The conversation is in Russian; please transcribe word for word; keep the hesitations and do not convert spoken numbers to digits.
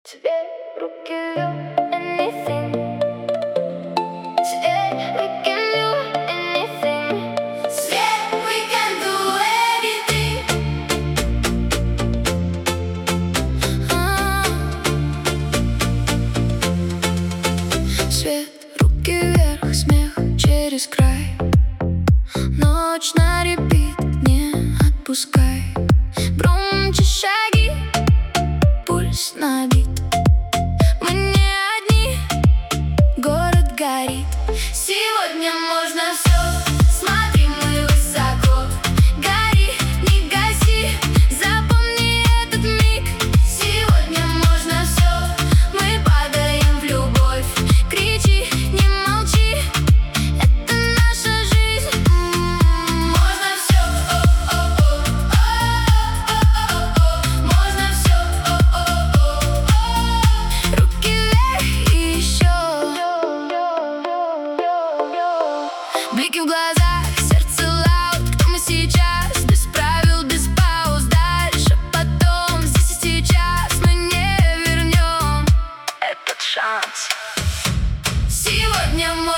Свет в руки, anything. Свет, we can do anything. Свет, we can do anything. Свет, руки вверх, смех через край. Ночь на репит, не отпускай. Громче шаги, пульс набит. Мы не одни, город горит. Сегодня можно все, смотри, мы высоко. Гори, не гаси, запомни этот миг. Сегодня можно все, мы падаем в любовь. Кричи, не молчи, это наша жизнь. Можно все, можно все, руки вверх и еще. Блики в глазах, сердце лаут. Кто мы сейчас? Без правил, без пауз. Дальше, потом, здесь и сейчас. Мы не вернем этот шанс. Сегодня мой